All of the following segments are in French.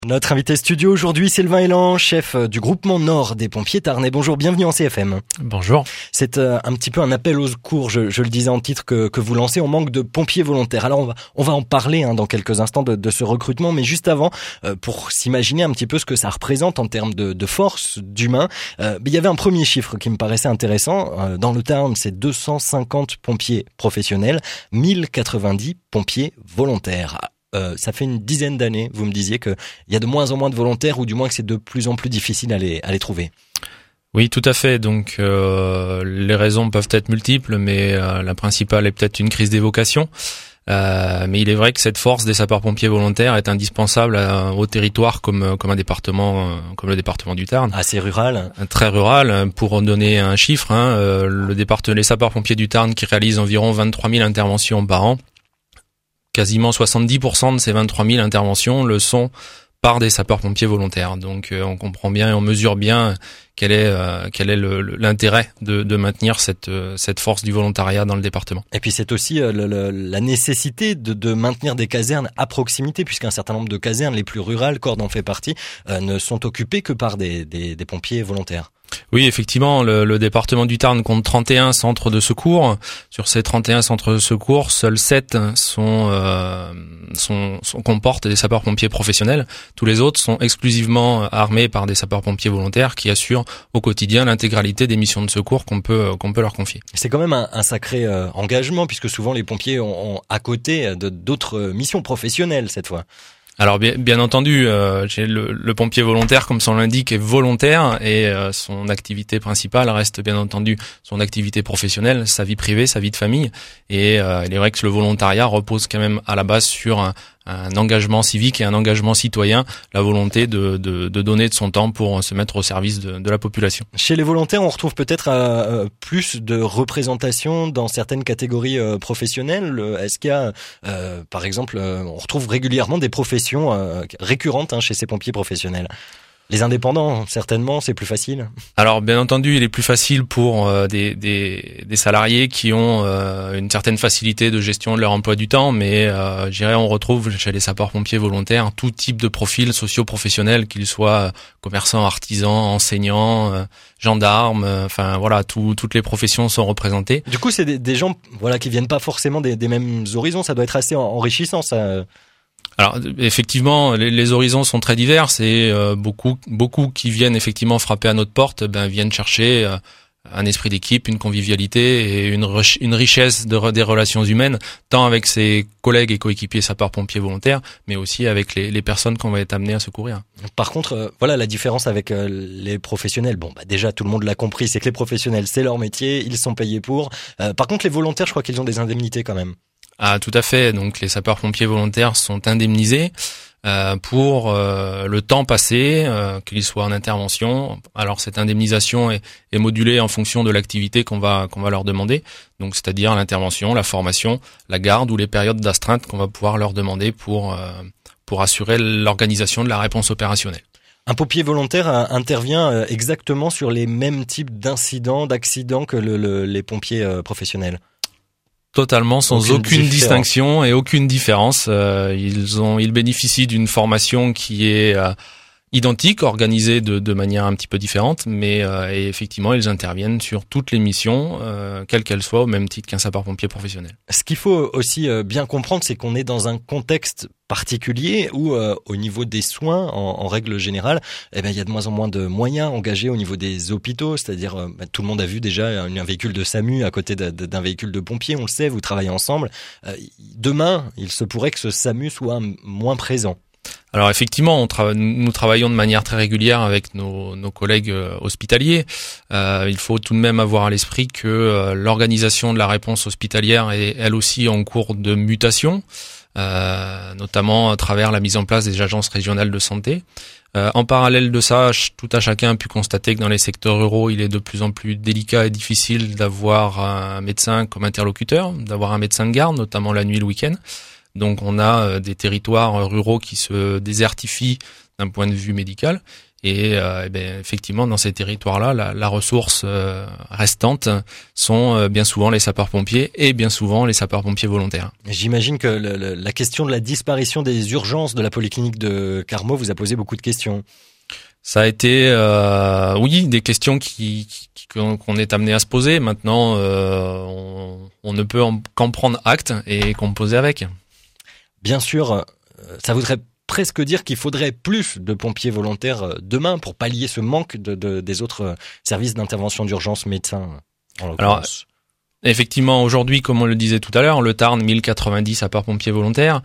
Notre invité studio aujourd'hui, Sylvain Elan, chef du groupement Nord des pompiers tarnais. Bonjour, bienvenue en CFM. Bonjour. C'est un petit peu un appel au secours, je le disais en titre, que vous lancez. On manque de pompiers volontaires. Alors on va en parler dans quelques instants de ce recrutement, mais juste avant, pour s'imaginer un petit peu ce que ça représente en termes de force, d'humain, il y avait un premier chiffre qui me paraissait intéressant. Dans le Tarn, c'est 250 pompiers professionnels, 1090 pompiers volontaires. Ça fait une dizaine d'années, vous me disiez qu'il y a de moins en moins de volontaires, ou du moins que c'est de plus en plus difficile à les trouver. Oui, tout à fait. Donc les raisons peuvent être multiples, mais la principale est peut-être une crise des vocations. Mais il est vrai que cette force des sapeurs-pompiers volontaires est indispensable au territoire comme un département, comme le département du Tarn. Assez rural. Très rural. Pour donner un chiffre, les sapeurs-pompiers du Tarn qui réalisent environ 23 000 interventions par an. Quasiment 70% de ces 23 000 interventions le sont par des sapeurs-pompiers volontaires. Donc on comprend bien et on mesure bien quel est l'intérêt de maintenir cette force du volontariat dans le département. Et puis c'est aussi la nécessité de maintenir des casernes à proximité, puisqu'un certain nombre de casernes, les plus rurales, Cordes en fait partie, ne sont occupées que par des pompiers volontaires. Oui, effectivement, le département du Tarn compte 31 centres de secours. Sur ces 31 centres de secours, seuls 7 comportent des sapeurs-pompiers professionnels. Tous les autres sont exclusivement armés par des sapeurs-pompiers volontaires qui assurent au quotidien l'intégralité des missions de secours qu'on peut leur confier. C'est quand même un sacré engagement, puisque souvent les pompiers ont à côté d'autres missions professionnelles cette fois. Alors bien entendu, le pompier volontaire, comme son l'indique, est volontaire et son activité principale reste bien entendu son activité professionnelle, sa vie privée, sa vie de famille. Et il est vrai que le volontariat repose quand même à la base sur un engagement civique et un engagement citoyen, la volonté de donner de son temps pour se mettre au service de la population. Chez les volontaires, on retrouve peut-être plus de représentation dans certaines catégories professionnelles. Est-ce qu'il y a, par exemple, on retrouve régulièrement des professions récurrentes chez ces pompiers professionnels? Les indépendants, certainement, c'est plus facile. Alors, bien entendu, il est plus facile pour des salariés qui ont une certaine facilité de gestion de leur emploi du temps, mais je dirais on retrouve chez les sapeurs-pompiers volontaires tout type de profils socio-professionnels, qu'ils soient commerçants, artisans, enseignants, gendarmes, enfin voilà, toutes les professions sont représentées. Du coup, c'est des gens qui viennent pas forcément des mêmes horizons, ça doit être assez enrichissant, ça. Alors effectivement, les horizons sont très divers et beaucoup qui viennent effectivement frapper à notre porte viennent chercher un esprit d'équipe, une convivialité et une richesse des relations humaines, tant avec ses collègues et coéquipiers sapeurs-pompiers volontaires, mais aussi avec les personnes qu'on va être amené à secourir. Par contre, la différence avec les professionnels. Déjà tout le monde l'a compris, c'est que les professionnels c'est leur métier, ils sont payés pour. Par contre, les volontaires, je crois qu'ils ont des indemnités quand même. Ah, tout à fait. Donc les sapeurs-pompiers volontaires sont indemnisés pour le temps passé, qu'ils soient en intervention. Alors cette indemnisation est modulée en fonction de l'activité qu'on va leur demander. Donc c'est-à-dire l'intervention, la formation, la garde ou les périodes d'astreinte qu'on va pouvoir leur demander pour assurer l'organisation de la réponse opérationnelle. Un pompier volontaire intervient exactement sur les mêmes types d'accidents que les pompiers professionnels. Totalement, sans aucune distinction et aucune différence. Ils bénéficient d'une formation qui est identique, organisée de manière un petit peu différente, mais et effectivement, ils interviennent sur toutes les missions, quelles qu'elles soient, au même titre qu'un sapeur-pompier professionnel. Ce qu'il faut aussi bien comprendre, c'est qu'on est dans un contexte particulier où au niveau des soins en règle générale, il y a de moins en moins de moyens engagés au niveau des hôpitaux, c'est-à-dire tout le monde a vu déjà un véhicule de SAMU à côté d'un véhicule de pompiers, on le sait, vous travaillez ensemble. Demain, il se pourrait que ce SAMU soit moins présent. Alors effectivement, nous travaillons de manière très régulière avec nos collègues hospitaliers. Il faut tout de même avoir à l'esprit que l'organisation de la réponse hospitalière est elle aussi en cours de mutation, notamment à travers la mise en place des agences régionales de santé. En parallèle de ça, tout à chacun a pu constater que dans les secteurs ruraux, il est de plus en plus délicat et difficile d'avoir un médecin comme interlocuteur, d'avoir un médecin de garde, notamment la nuit et le week-end. Donc on a des territoires ruraux qui se désertifient d'un point de vue médical Et effectivement, dans ces territoires-là, la ressource restante sont bien souvent les sapeurs-pompiers et bien souvent les sapeurs-pompiers volontaires. J'imagine que la question de la disparition des urgences de la polyclinique de Carmaux vous a posé beaucoup de questions. Ça a été, oui, des questions qu'on est amené à se poser. Maintenant, on ne peut qu'en prendre acte et composer avec. Bien sûr, ça voudrait presque dire qu'il faudrait plus de pompiers volontaires demain pour pallier ce manque des autres services d'intervention d'urgence, médecins en l'occurrence. Alors, effectivement, aujourd'hui, comme on le disait tout à l'heure, le Tarn, 1090 sapeurs-pompiers volontaires.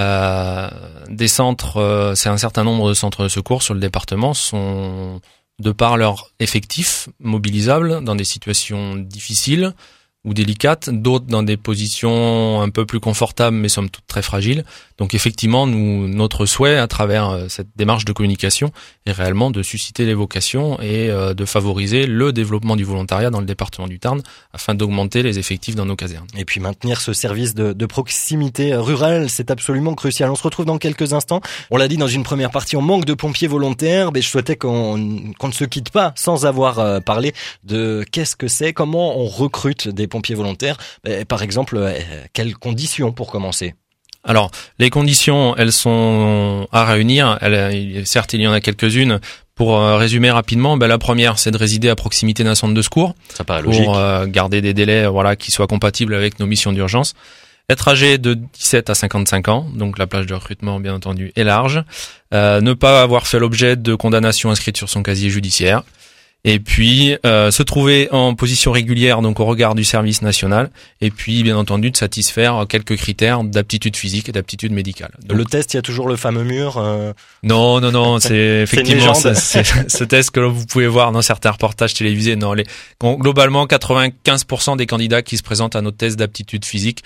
Des centres, c'est un certain nombre de centres de secours sur le département sont, de par leur effectif mobilisables dans des situations difficiles ou délicates, d'autres dans des positions un peu plus confortables mais somme toute très fragiles. Donc effectivement, notre souhait à travers cette démarche de communication est réellement de susciter les vocations et de favoriser le développement du volontariat dans le département du Tarn afin d'augmenter les effectifs dans nos casernes. Et puis maintenir ce service de proximité rurale, c'est absolument crucial. On se retrouve dans quelques instants. On l'a dit dans une première partie, on manque de pompiers volontaires, mais je souhaitais qu'on ne se quitte pas sans avoir parlé de qu'est-ce que c'est, comment on recrute des pompiers volontaires. Par exemple, quelles conditions pour commencer ? Alors, les conditions, elles sont à réunir. Certes, il y en a quelques-unes. Pour résumer rapidement, la première, c'est de résider à proximité d'un centre de secours. Ça paraît logique. Pour garder des délais, qui soient compatibles avec nos missions d'urgence. Être âgé de 17 à 55 ans, donc la plage de recrutement, bien entendu, est large. Ne pas avoir fait l'objet de condamnation inscrite sur son casier judiciaire. Et puis se trouver en position régulière, donc au regard du service national, et puis bien entendu de satisfaire quelques critères d'aptitude physique et d'aptitude médicale. Donc, le test, il y a toujours le fameux mur Non, c'est effectivement c'est ce test que vous pouvez voir dans certains reportages télévisés. Non, globalement 95% des candidats qui se présentent à notre test d'aptitude physique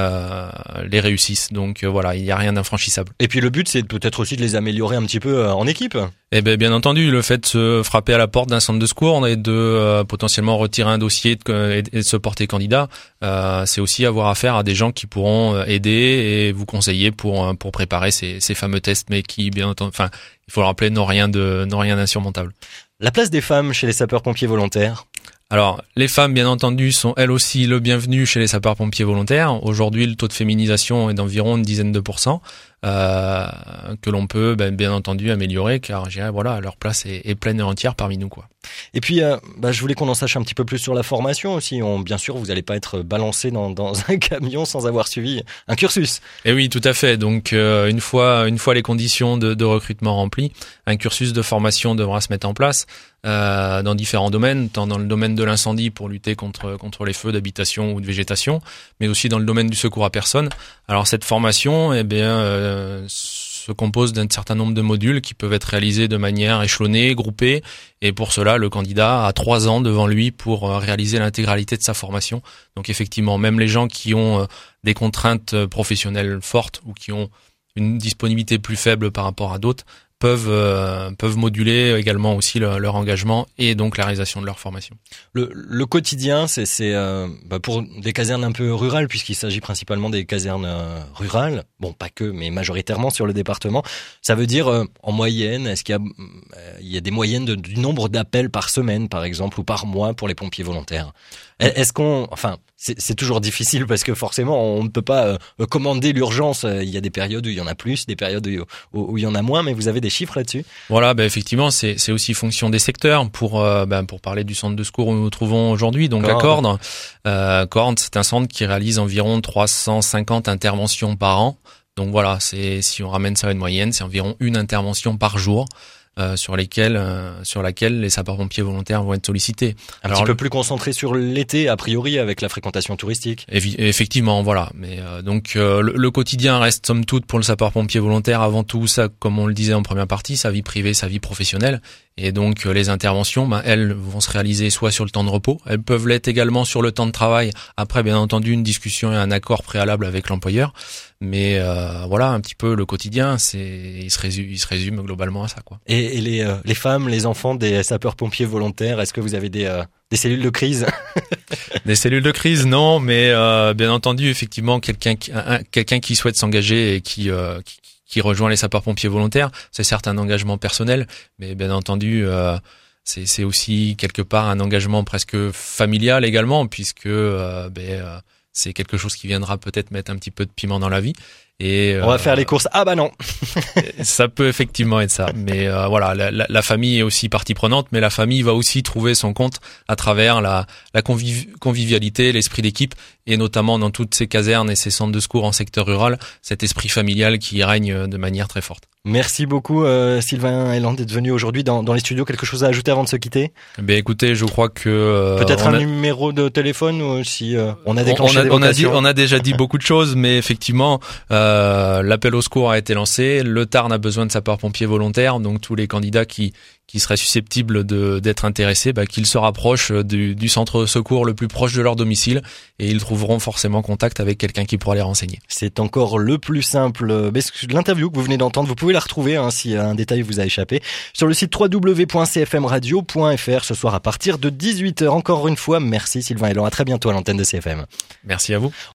les réussissent. Donc voilà, il n'y a rien d'infranchissable. Et puis le but, c'est peut-être aussi de les améliorer un petit peu en équipe. Eh bien entendu, le fait de se frapper à la porte d'un centre de secours et de potentiellement retirer un dossier et de se porter candidat, c'est aussi avoir affaire à des gens qui pourront aider et vous conseiller pour préparer ces fameux tests, mais qui bien entendu, il faut le rappeler, n'ont rien d'insurmontable. La place des femmes chez les sapeurs-pompiers volontaires. Alors, les femmes, bien entendu, sont elles aussi le bienvenu chez les sapeurs-pompiers volontaires. Aujourd'hui, le taux de féminisation est d'environ une dizaine de %, que l'on peut, bien entendu, améliorer, car je dirais, leur place est pleine et entière parmi nous, quoi. Et puis, je voulais qu'on en sache un petit peu plus sur la formation aussi. Bien sûr, vous n'allez pas être balancé dans un camion sans avoir suivi un cursus. Et oui, tout à fait. Donc, une fois les conditions de recrutement remplies, un cursus de formation devra se mettre en place dans différents domaines, tant dans le domaine de l'incendie pour lutter contre les feux d'habitation ou de végétation, mais aussi dans le domaine du secours à personne. Alors, cette formation, se compose d'un certain nombre de modules qui peuvent être réalisés de manière échelonnée, groupée, et pour cela, le candidat a 3 ans devant lui pour réaliser l'intégralité de sa formation. Donc effectivement, même les gens qui ont des contraintes professionnelles fortes ou qui ont une disponibilité plus faible par rapport à d'autres peuvent moduler également aussi leur engagement et donc la réalisation de leur formation. Le quotidien, c'est pour des casernes un peu rurales, puisqu'il s'agit principalement des casernes rurales, bon pas que, mais majoritairement sur le département. Ça veut dire en moyenne, est-ce qu'il y a des moyennes du nombre d'appels par semaine, par exemple, ou par mois pour les pompiers volontaires? Est-ce c'est toujours difficile parce que forcément on ne peut pas commander l'urgence. Il y a des périodes où il y en a plus, des périodes où il y en a moins, mais vous avez des chiffres là-dessus? Voilà, effectivement, c'est aussi fonction des secteurs. Pour parler du centre de secours où nous nous trouvons aujourd'hui, donc Cordes. À Cordes. Cordes, c'est un centre qui réalise environ 350 interventions par an. Donc voilà, si on ramène ça à une moyenne, c'est environ une intervention par jour. Sur laquelle les sapeurs-pompiers volontaires vont être sollicités. Un petit peu plus concentré sur l'été, a priori, avec la fréquentation touristique. Effectivement, voilà. Mais le quotidien reste somme toute pour le sapeur-pompier volontaire avant tout ça, comme on le disait en première partie, sa vie privée, sa vie professionnelle. Et donc les interventions, elles vont se réaliser soit sur le temps de repos, elles peuvent l'être également sur le temps de travail. Après, bien entendu, une discussion et un accord préalable avec l'employeur. Mais un petit peu le quotidien, il se résume globalement à ça, quoi. Et les femmes, les enfants des sapeurs-pompiers volontaires, est-ce que vous avez des cellules de crise? Des cellules de crise, non, mais bien entendu, effectivement, quelqu'un qui souhaite s'engager et qui qui rejoint les sapeurs-pompiers volontaires. C'est certes un engagement personnel, mais bien entendu, c'est aussi quelque part un engagement presque familial également, puisque c'est quelque chose qui viendra peut-être mettre un petit peu de piment dans la vie. Et on va faire les courses. Ah bah non. Ça peut effectivement être ça. Mais voilà, la famille est aussi partie prenante, mais la famille va aussi trouver son compte à travers la convivialité, l'esprit d'équipe, et notamment dans toutes ces casernes et ces centres de secours en secteur rural, cet esprit familial qui règne de manière très forte. Merci beaucoup Sylvain Eland d'être venu aujourd'hui dans les studios. Quelque chose à ajouter avant de se quitter? Écoutez, je crois que peut-être un numéro de téléphone ou si on a déclenché des vocations. On a déjà dit beaucoup de choses, mais effectivement l'appel au secours a été lancé. Le Tarn a besoin de sapeurs-pompiers volontaires, donc tous les candidats qui seraient susceptibles d'être intéressés, qu'ils se rapprochent du centre de secours le plus proche de leur domicile, et ils trouveront forcément contact avec quelqu'un qui pourra les renseigner. C'est encore le plus simple. L'interview que vous venez d'entendre, vous pouvez la retrouver si un détail vous a échappé sur le site www.cfmradio.fr ce soir à partir de 18h. Encore une fois, merci Sylvain Eland. À très bientôt à l'antenne de CFM. Merci à vous.